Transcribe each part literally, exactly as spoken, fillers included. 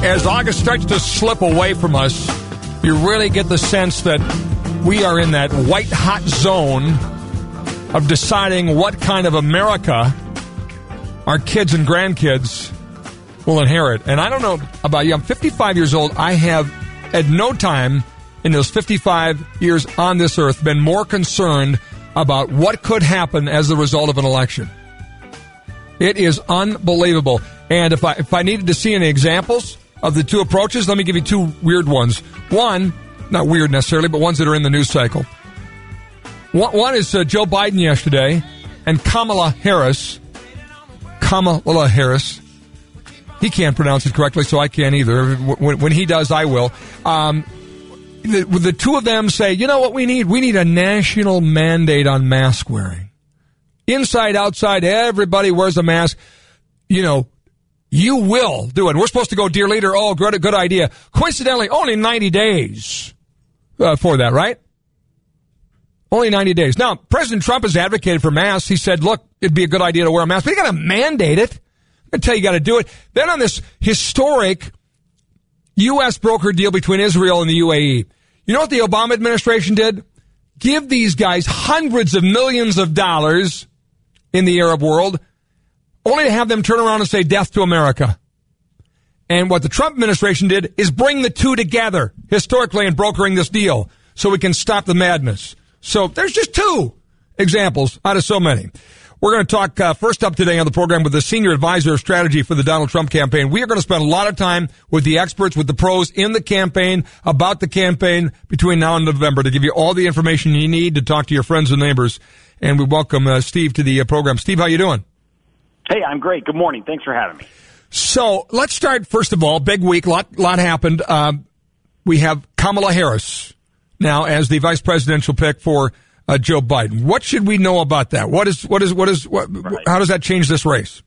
As August starts to slip away from us, you really get the sense that we are in that white-hot zone of deciding what kind of America our kids and grandkids will inherit. And I don't know about you. I'm fifty-five years old. I have at no time in those fifty-five years on this earth been more concerned about what could happen as the result of an election. It is unbelievable. And if I if I needed to see any examples of the two approaches, let me give you two weird ones. One, not weird necessarily, but ones that are in the news cycle. One, one is uh, Joe Biden yesterday and Kamala Harris. Kamala Harris. He can't pronounce it correctly, so I can't either. When, when he does, I will. Um, the, the two of them say, you know what we need? We need a national mandate on mask wearing. Inside, outside, everybody wears a mask. You know, you will do it. We're supposed to go, dear leader, oh, good, good idea. Coincidentally, only ninety days uh, for that, right? Only ninety days. Now, President Trump has advocated for masks. He said, look, it'd be a good idea to wear a mask, but you got to mandate it. I'm going to tell you, you got to do it. Then on this historic U S broker deal between Israel and the U A E, you know what the Obama administration did? Give these guys hundreds of millions of dollars in the Arab world, only to have them turn around and say death to America. And what the Trump administration did is bring the two together historically in brokering this deal so we can stop the madness. So there's just two examples out of so many. We're going to talk uh, first up today on the program with the senior advisor of strategy for the Donald Trump campaign. We are going to spend a lot of time with the experts, with the pros in the campaign, about the campaign between now and November to give you all the information you need to talk to your friends and neighbors. And we welcome uh, Steve to the uh, program. Steve, how you doing? Hey, I'm great. Good morning. Thanks for having me. So let's start, first of all, big week, lot, lot happened. Um, we have Kamala Harris now as the vice presidential pick for uh, Joe Biden. What should we know about that? What is, what is, what is, what, right. How does that change this race?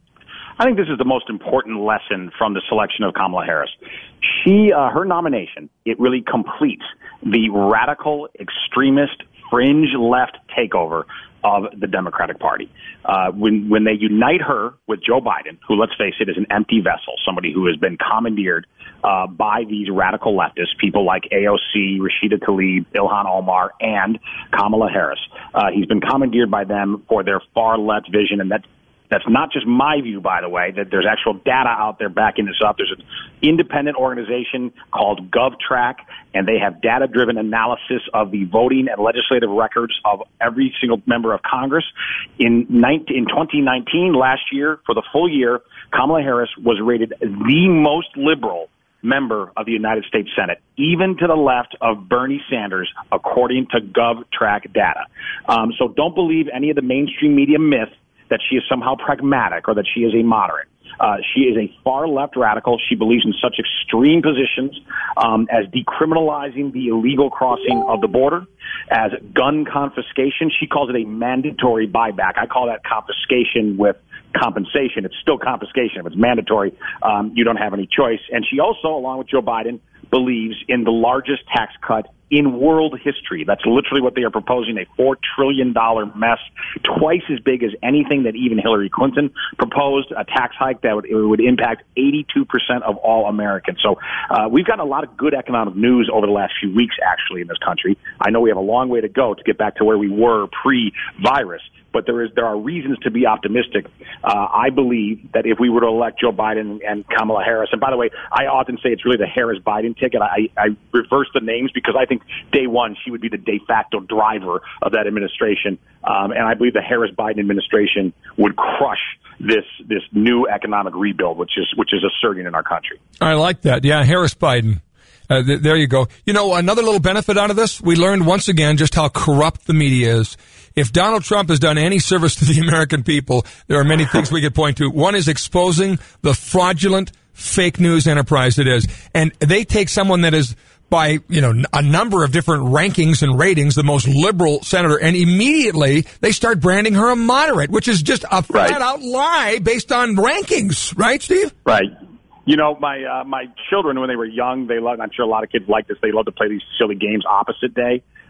I think this is the most important lesson from the selection of Kamala Harris. She, uh, her nomination, it really completes the radical, extremist, fringe left takeover of the Democratic Party. Uh, when, when they unite her with Joe Biden, who, let's face it, is an empty vessel, somebody who has been commandeered uh, by these radical leftists, people like A O C, Rashida Tlaib, Ilhan Omar, and Kamala Harris. Uh, he's been commandeered by them for their far left vision, and that That's not just my view, by the way, that there's actual data out there backing this up. There's an independent organization called GovTrack, and they have data-driven analysis of the voting and legislative records of every single member of Congress. In, nineteen, in twenty nineteen, last year, for the full year, Kamala Harris was rated the most liberal member of the United States Senate, even to the left of Bernie Sanders, according to GovTrack data. Um, so don't believe any of the mainstream media myth that she is somehow pragmatic or that she is a moderate. Uh, she is a far-left radical. She believes in such extreme positions um, as decriminalizing the illegal crossing of the border, as gun confiscation. She calls it a mandatory buyback. I call that confiscation with compensation. It's still confiscation. If it's mandatory, um, you don't have any choice. And she also, along with Joe Biden, believes in the largest tax cut in world history. That's literally what they are proposing, a four trillion dollars mess, twice as big as anything that even Hillary Clinton proposed, a tax hike that would, it would impact eighty-two percent of all Americans. So uh, we've gotten a lot of good economic news over the last few weeks, actually, in this country. I know we have a long way to go to get back to where we were pre-virus, but there is there are reasons to be optimistic. Uh, I believe that if we were to elect Joe Biden and Kamala Harris, and by the way, I often say it's really the Harris-Biden ticket. I, I reverse the names because I think day one she would be the de facto driver of that administration, um, and I believe the Harris-Biden administration would crush this this new economic rebuild, which is which is asserting in our country. I like that. Yeah, Harris-Biden. Uh, th- there you go. You know, another little benefit out of this, we learned once again just how corrupt the media is. If Donald Trump has done any service to the American people, there are many things we could point to. One is exposing the fraudulent fake news enterprise it is. And they take someone that is, by, you know, a number of different rankings and ratings, the most liberal senator, and immediately they start branding her a moderate, which is just a flat-out lie based on rankings. Right, Steve? Right. You know, my uh, my children, when they were young, they loved, I'm sure a lot of kids like this, they love to play these silly games, opposite day.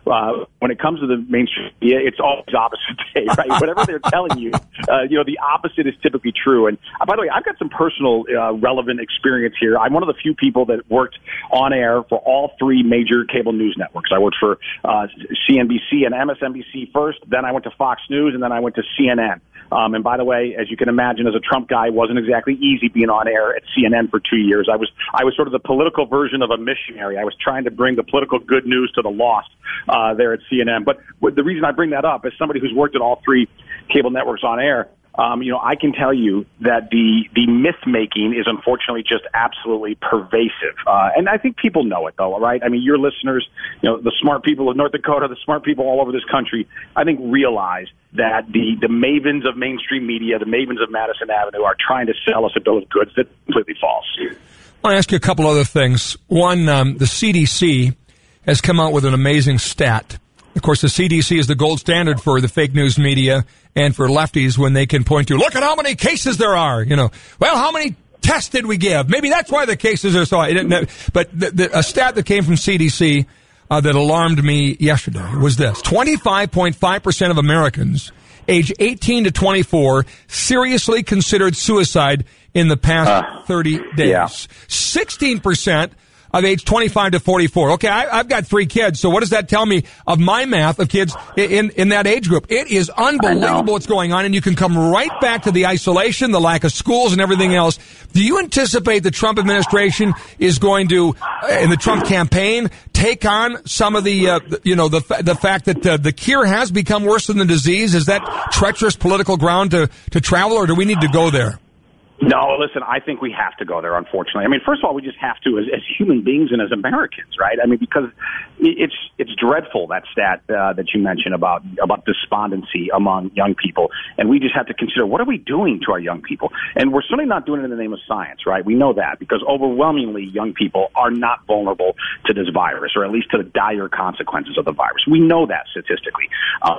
uh, when it comes to the mainstream media, it's always opposite day, right? Whatever they're telling you, uh, you know, the opposite is typically true. And uh, by the way, I've got some personal uh, relevant experience here. I'm one of the few people that worked on air for all three major cable news networks. I worked for uh, C N B C and M S N B C first, then I went to Fox News, and then I went to C N N. Um, and by the way, as you can imagine, as a Trump guy, it wasn't exactly easy being on air at C N N for two years. I was I was sort of the political version of a missionary. I was trying to bring the political good news to the lost uh, there at C N N. But the reason I bring that up, as somebody who's worked at all three cable networks on air, Um, you know, I can tell you that the, the myth-making is unfortunately just absolutely pervasive. Uh, and I think people know it, though, right? I mean, your listeners, you know, the smart people of North Dakota, the smart people all over this country, I think realize that the, the mavens of mainstream media, the mavens of Madison Avenue are trying to sell us a bill of goods that's completely false. I want to ask you a couple other things. One, um, the C D C has come out with an amazing stat. Of course, the C D C is the gold standard for the fake news media and for lefties when they can point to, look at how many cases there are. You know, well, how many tests did we give? Maybe that's why the cases are so high. But the, the, a stat that came from C D C uh, that alarmed me yesterday was this. twenty-five point five percent of Americans age eighteen to twenty-four seriously considered suicide in the past uh, thirty days. Yeah. sixteen percent of age twenty-five to forty-four. Okay, I, I've got three kids, so what does that tell me of my math of kids in, in that age group? It is unbelievable what's going on, and you can come right back to the isolation, the lack of schools, and everything else. Do you anticipate the Trump administration is going to, in the Trump campaign, take on some of the, uh, you know, the the fact that uh, the cure has become worse than the disease? Is that treacherous political ground to, to travel, or do we need to go there? No, listen, I think we have to go there, unfortunately. I mean, first of all, we just have to as, as human beings and as Americans, right? I mean, because it's it's dreadful, that stat uh, that you mentioned about, about despondency among young people. And we just have to consider, what are we doing to our young people? And we're certainly not doing it in the name of science, right? We know that because overwhelmingly young people are not vulnerable to this virus, or at least to the dire consequences of the virus. We know that statistically. Uh,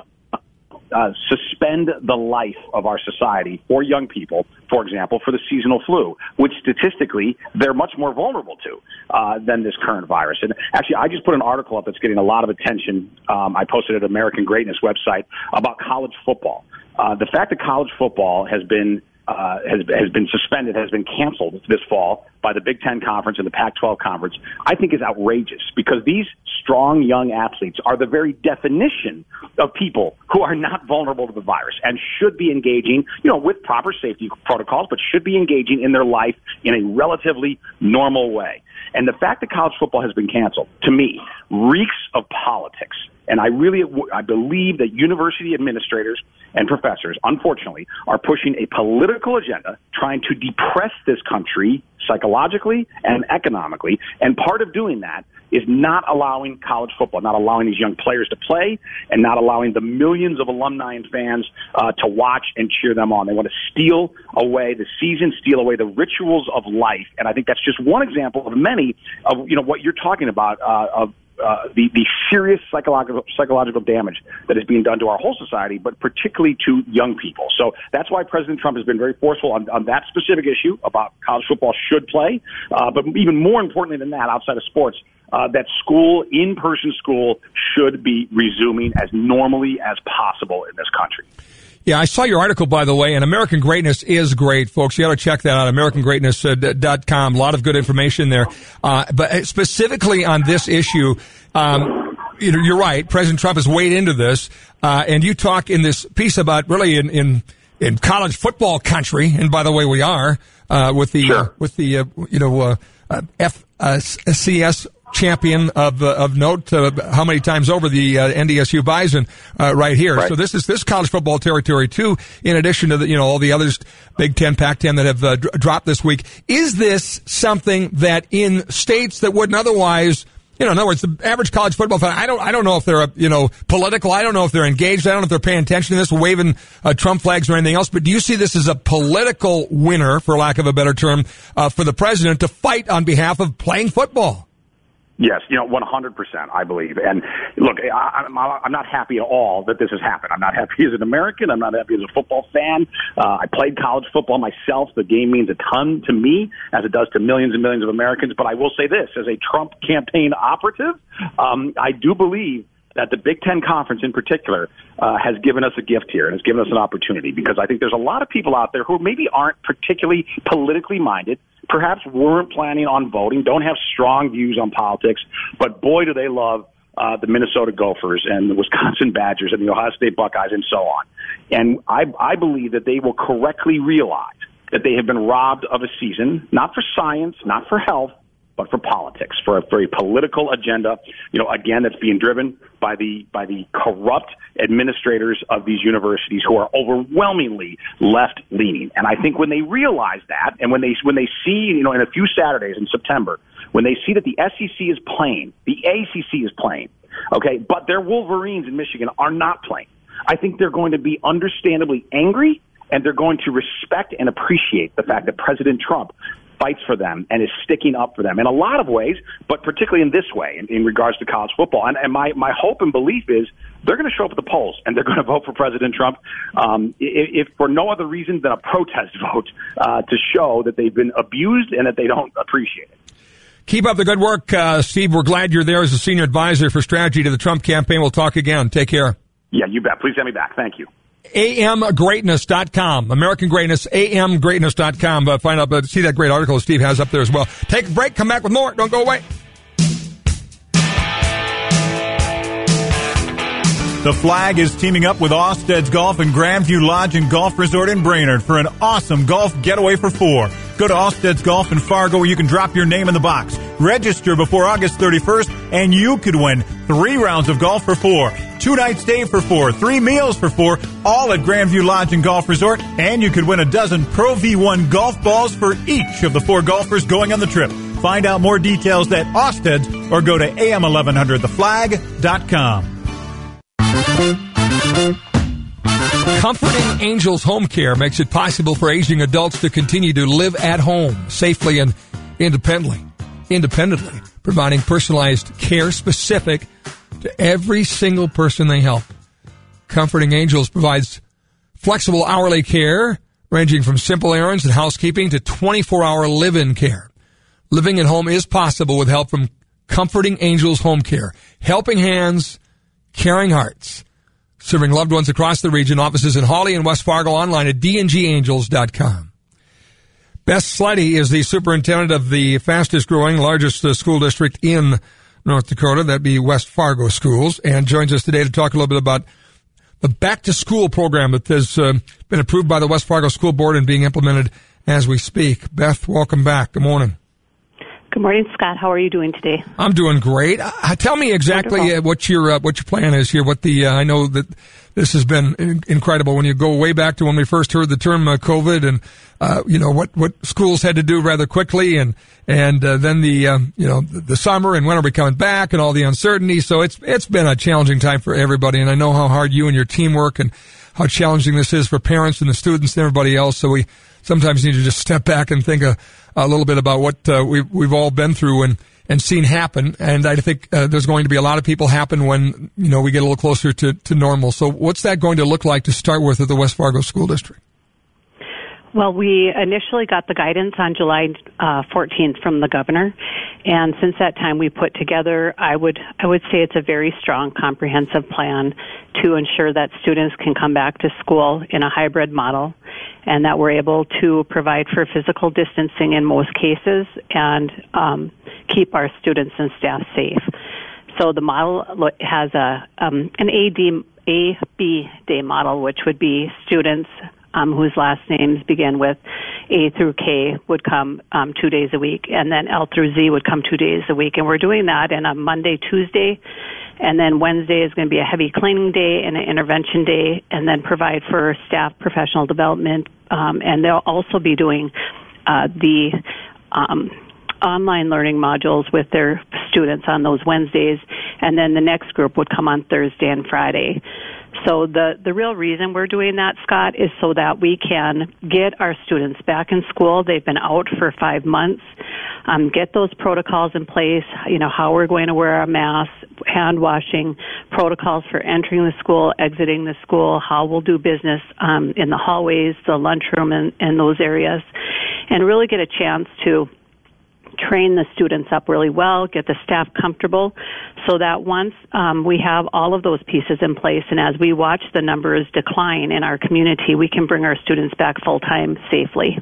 Uh, suspend the life of our society for young people, for example, for the seasonal flu, which statistically they're much more vulnerable to uh, than this current virus. And actually, I just put an article up that's getting a lot of attention. Um, I posted it at American Greatness website about college football. Uh, the fact that college football has been Uh, has has been suspended, has been canceled this fall by the Big Ten Conference and the Pac twelve Conference, I think is outrageous, because these strong young athletes are the very definition of people who are not vulnerable to the virus and should be engaging, you know, with proper safety protocols, but should be engaging in their life in a relatively normal way. And the fact that college football has been canceled, to me, reeks of politics. And I really, I believe that university administrators and professors, unfortunately, are pushing a political agenda, trying to depress this country psychologically and economically. And part of doing that is not allowing college football, not allowing these young players to play, and not allowing the millions of alumni and fans uh, to watch and cheer them on. They want to steal away the season, steal away the rituals of life. And I think that's just one example of many of, you know, what you're talking about, uh, of Uh, the, the serious psychological psychological damage that is being done to our whole society, but particularly to young people. So that's why President Trump has been very forceful on, on that specific issue about college football should play. Uh, but even more importantly than that, outside of sports, uh, that school, in-person school, should be resuming as normally as possible in this country. Yeah, I saw your article, by the way, and American Greatness is great, folks. You ought to check that out, american greatness dot com. A lot of good information there. Uh, but specifically on this issue, um, you know, you're right. President Trump has weighed into this, uh, and you talk in this piece about really in, in, in college football country, and by the way, we are, uh, with the, sure. uh, with the, uh, you know, uh, uh, F C S champion of uh, of note, uh, how many times over the uh, N D S U Bison uh, right here. Right. So this is this college football territory too, in addition to the, you know, all the others, Big Ten, Pac ten that have uh, d- dropped this week. Is this something that in states that wouldn't otherwise, you know, in other words, the average college football fan, I don't, I don't know if they're, you know, political. I don't know if they're engaged. I don't know if they're paying attention to this, waving uh, Trump flags or anything else. But do you see this as a political winner, for lack of a better term, uh, for the president to fight on behalf of playing football? Yes, you know, one hundred percent, I believe. And look, I, I'm, I'm not happy at all that this has happened. I'm not happy as an American. I'm not happy as a football fan. Uh, I played college football myself. The game means a ton to me, as it does to millions and millions of Americans. But I will say this, as a Trump campaign operative, um, I do believe that the Big Ten Conference in particular uh, has given us a gift here and has given us an opportunity, because I think there's a lot of people out there who maybe aren't particularly politically minded, perhaps weren't planning on voting, don't have strong views on politics, but boy, do they love uh, the Minnesota Gophers and the Wisconsin Badgers and the Ohio State Buckeyes and so on. And I, I believe that they will correctly realize that they have been robbed of a season, not for science, not for health, but for politics, for a very political agenda, you know, again, that's being driven by the by the corrupt administrators of these universities who are overwhelmingly left-leaning. And I think when they realize that, and when they when they see, you know, in a few Saturdays in September, when they see that the S E C is playing, the A C C is playing, okay, but their Wolverines in Michigan are not playing, I think they're going to be understandably angry, and they're going to respect and appreciate the fact that President Trump fights for them and is sticking up for them in a lot of ways, but particularly in this way, in, in regards to college football. And, and my, my hope and belief is they're going to show up at the polls and they're going to vote for President Trump, um, if, if for no other reason than a protest vote uh, to show that they've been abused and that they don't appreciate it. Keep up the good work, uh, Steve. We're glad you're there as a senior advisor for strategy to the Trump campaign. We'll talk again. Take care. Yeah, you bet. Please have me back. Thank you. A M greatness dot com. American Greatness, A M greatness dot com. Uh, find out, uh, see that great article Steve has up there as well. Take a break, come back with more. Don't go away. The Flag is teaming up with Osted's Golf and Grandview Lodge and Golf Resort in Brainerd for an awesome golf getaway for four. Go to Osted's Golf in Fargo where you can drop your name in the box. Register before August thirty-first and you could win three rounds of golf for four, two nights stay for four, three meals for four, all at Grandview Lodge and Golf Resort, and you could win a dozen Pro V one golf balls for each of the four golfers going on the trip. Find out more details at Osted's or go to A M eleven hundred the flag dot com. Comforting Angels Home Care makes it possible for aging adults to continue to live at home safely and independently, independently, providing personalized care specific to every single person they help. Comforting Angels provides flexible hourly care ranging from simple errands and housekeeping to twenty-four hour live-in care. Living at home is possible with help from Comforting Angels Home Care. Helping hands, caring hearts. Serving loved ones across the region. Offices in Hawley and West Fargo. Online at d n g angels dot com. Beth Sleddy is the superintendent of the fastest growing, largest uh, school district in North Dakota. That'd be West Fargo Schools. And joins us today to talk a little bit about the back to school program that has uh, been approved by the West Fargo School Board and being implemented as we speak. Beth, welcome back. Good morning. Good morning, Scott. How are you doing today? I'm doing great. Uh, tell me exactly uh, what your uh, what your plan is here. What the uh, I know that this has been in- incredible. When you go way back to when we first heard the term uh, COVID, and uh, you know what, what schools had to do rather quickly, and and uh, then the um, you know the, the summer, and when are we coming back, and all the uncertainty. So it's it's been a challenging time for everybody, and I know how hard you and your team work, and how challenging this is for parents and the students and everybody else. So we sometimes need to just step back and think a, a little bit about what uh, we've, we've all been through and, and seen happen. And I think uh, there's going to be a lot of people happen when, you know, we get a little closer to, to normal. So what's that going to look like to start with at the West Fargo School District? Well, we initially got the guidance on July uh, fourteenth from the governor, and since that time we put together, I would I would say it's a very strong, comprehensive plan to ensure that students can come back to school in a hybrid model, and that we're able to provide for physical distancing in most cases and um, keep our students and staff safe. So the model has a um, an A D, A B day model, which would be students Um, whose last names begin with A through K would come um, two days a week, and then L through Z would come two days a week. And we're doing that in a Monday, Tuesday, and then Wednesday is going to be a heavy cleaning day and an intervention day, and then provide for staff professional development. Um, and they'll also be doing uh, the um, online learning modules with their students on those Wednesdays, and then the next group would come on Thursday and Friday. So the, the real reason we're doing that, Scott, is so that we can get our students back in school. They've been out for five months. Um, get those protocols in place, you know, how we're going to wear our masks, hand washing, protocols for entering the school, exiting the school, how we'll do business um, in the hallways, the lunchroom, and, and those areas, and really get a chance to train the students up really well, get the staff comfortable, so that once um, we have all of those pieces in place, and as we watch the numbers decline in our community, we can bring our students back full-time safely.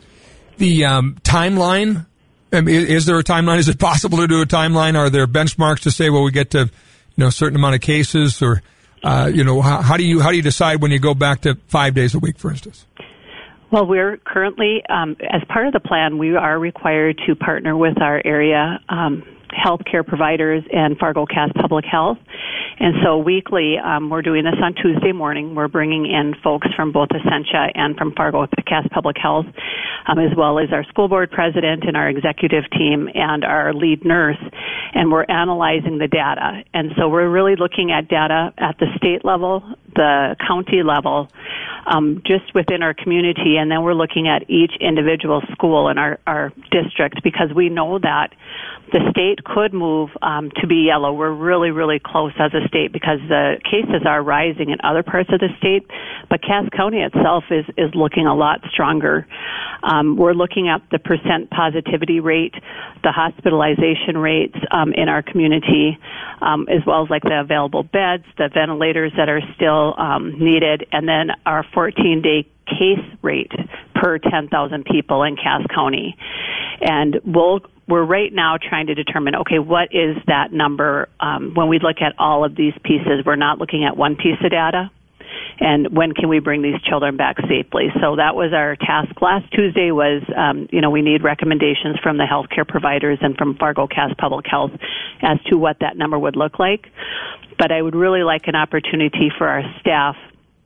The um, timeline, I mean, is there a timeline? Is it possible to do a timeline? Are there benchmarks to say, well, we get to, you know, a certain amount of cases, or, uh, you know, how, how do you how do you decide when you go back to five days a week, for instance? Well, we're currently, um, as part of the plan, we are required to partner with our area um, healthcare providers and Fargo-Cass Public Health. And so weekly, um, we're doing this on Tuesday morning. We're bringing in folks from both Essentia and from Fargo-Cass Public Health, um, as well as our school board president and our executive team and our lead nurse. And we're analyzing the data. And so we're really looking at data at the state level, the county level, um, just within our community. And then we're looking at each individual school in our, our district, because we know that the state could move um, to be yellow. We're really, really close as a state because the cases are rising in other parts of the state, but Cass County itself is, is looking a lot stronger. Um, we're looking at the percent positivity rate, the hospitalization rates um, in our community, um, as well as like the available beds, the ventilators that are still um, needed, and then our fourteen-day case rate per ten thousand people in Cass County. And we'll We're right now trying to determine, okay, what is that number? Um, when we look at all of these pieces, we're not looking at one piece of data. And when can we bring these children back safely? So that was our task last Tuesday was, um, you know, we need recommendations from the healthcare providers and from Fargo-Cass Public Health as to what that number would look like. But I would really like an opportunity for our staff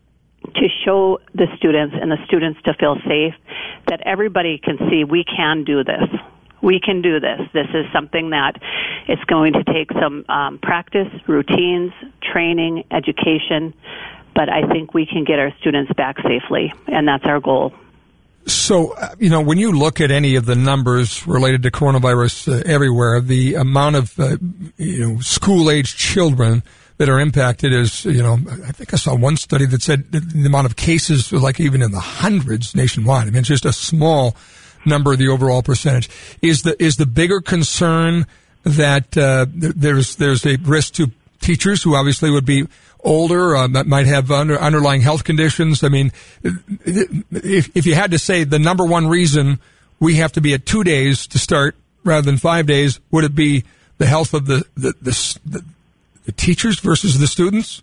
to show the students and the students to feel safe, that everybody can see we can do this. We can do this. This is something that it's going to take some um, practice, routines, training, education, but I think we can get our students back safely, and that's our goal. So, uh, you know, when you look at any of the numbers related to coronavirus uh, everywhere, the amount of, uh, you know, school-age children that are impacted is, you know, I think I saw one study that said the amount of cases were like even in the hundreds nationwide. I mean, it's just a small number of the overall percentage. Is the is the bigger concern that uh, there's there's a risk to teachers who obviously would be older, uh, that might have under, underlying health conditions? I mean, if if you had to say the number one reason we have to be at two days to start rather than five days, would it be the health of the the, the, the, the teachers versus the students?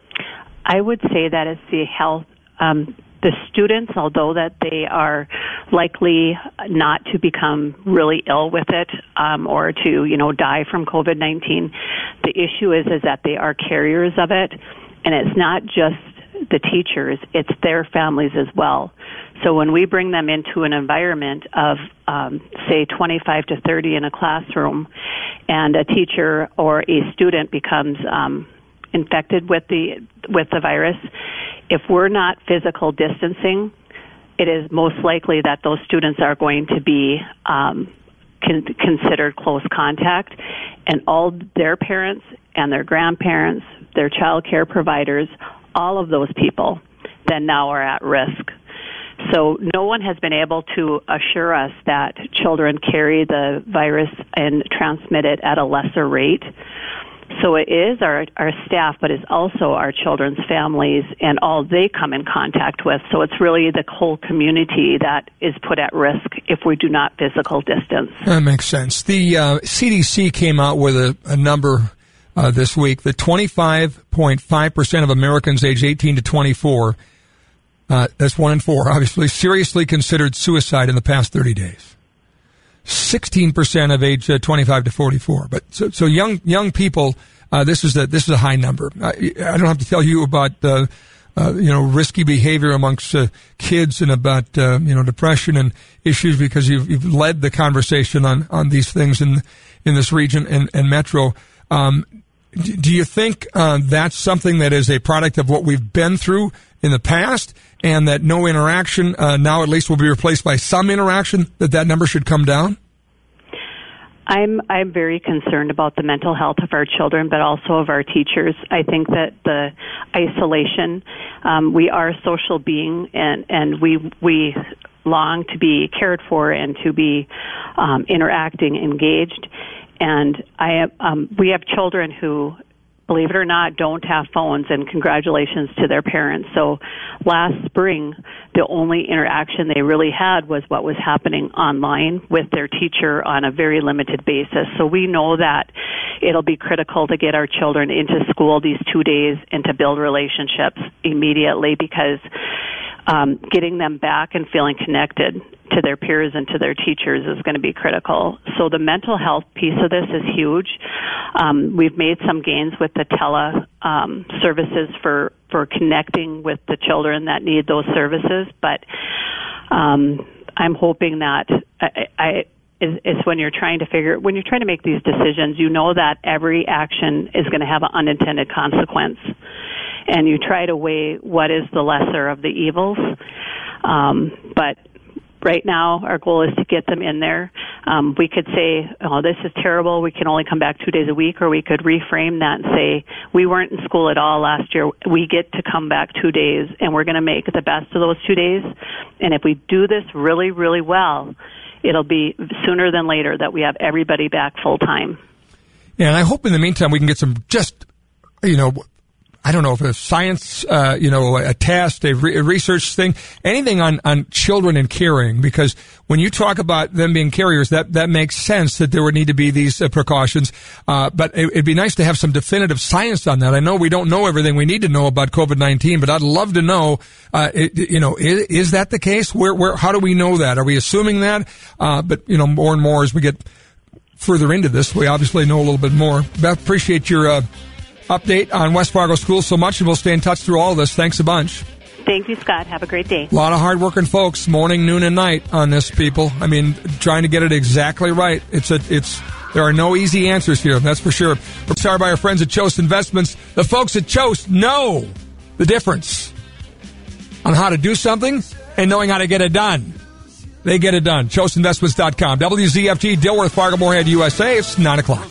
I would say that it's the health. Um, The students, although that they are likely not to become really ill with it um, or to, you know, die from COVID nineteen, the issue is is that they are carriers of it, and it's not just the teachers, it's their families as well. So when we bring them into an environment of, um, say, twenty-five to thirty in a classroom, and a teacher or a student becomes um, infected with the with the virus, if we're not physical distancing, it is most likely that those students are going to be um, con- considered close contact, and all their parents and their grandparents, their child care providers, all of those people then now are at risk. So no one has been able to assure us that children carry the virus and transmit it at a lesser rate. So it is our, our staff, but it's also our children's families and all they come in contact with. So it's really the whole community that is put at risk if we do not physical distance. That makes sense. The uh, C D C came out with a, a number uh, this week that twenty-five point five percent of Americans age eighteen to twenty-four, uh, that's one in four, obviously, seriously considered suicide in the past thirty days. sixteen percent of age uh, twenty-five to forty-four. But so, so young young people, uh, this is a this is a high number. I, I don't have to tell you about uh, uh, you know risky behavior amongst uh, kids and about uh, you know depression and issues, because you've you've led the conversation on, on these things in in this region and, and metro. Um, do you think uh, that's something that is a product of what we've been through in the past, and that no interaction uh, now at least will be replaced by some interaction, that that number should come down? I'm I'm very concerned about the mental health of our children, but also of our teachers. I think that the isolation, um, we are a social being, and, and we we long to be cared for and to be um, interacting, engaged. And I um, we have children who, believe it or not, don't have phones, and congratulations to their parents. So last spring, the only interaction they really had was what was happening online with their teacher on a very limited basis. So we know that it'll be critical to get our children into school these two days and to build relationships immediately, because um, getting them back and feeling connected to their peers and to their teachers is going to be critical. So the mental health piece of this is huge. Um, we've made some gains with the tele um, services for, for connecting with the children that need those services, but um, I'm hoping that I, I is, is when you're trying to figure, when you're trying to make these decisions, you know that every action is going to have an unintended consequence, and you try to weigh what is the lesser of the evils. Um, but right now, our goal is to get them in there. Um, we could say, oh, this is terrible, we can only come back two days a week, or we could reframe that and say, we weren't in school at all last year. We get to come back two days, and we're going to make the best of those two days. And if we do this really, really well, it'll be sooner than later that we have everybody back full time. Yeah, and I hope in the meantime we can get some just, you know, I don't know if a science, uh, you know, a test, a, re- a research thing, anything on, on children and carrying, because when you talk about them being carriers, that, that makes sense that there would need to be these uh, precautions. Uh, but it, it'd be nice to have some definitive science on that. I know we don't know everything we need to know about COVID nineteen, but I'd love to know, uh, it, you know, is, is that the case? Where, where, how do we know that? Are we assuming that? Uh, but, you know, more and more as we get further into this, we obviously know a little bit more. Beth, appreciate your, uh, update on West Fargo Schools so much, and we'll stay in touch through all of this. Thanks a bunch. Thank you, Scott. Have a great day. A lot of hardworking folks, morning, noon, and night on this, people. I mean, trying to get it exactly right. It's a, it's, there are no easy answers here, that's for sure. We're sorry by our friends at Choate Investments. The folks at Choate know the difference on how to do something and knowing how to get it done. They get it done. Choate Investments dot com. W Z F T, Dilworth, Fargo, Moorhead, U S A. It's nine o'clock.